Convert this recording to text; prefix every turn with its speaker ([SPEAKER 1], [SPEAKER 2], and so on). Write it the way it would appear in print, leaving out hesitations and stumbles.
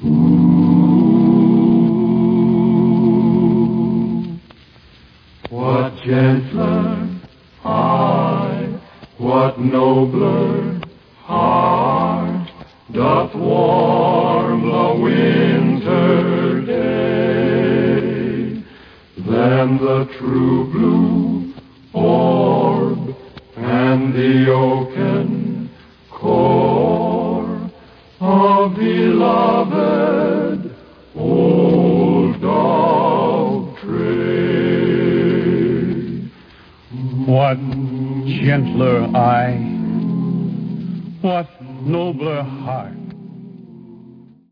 [SPEAKER 1] What gentler eye, what nobler heart doth warm the winter day than the true blue orb and the oaken core of beloved old dog Tray?
[SPEAKER 2] What gentler eye, what nobler heart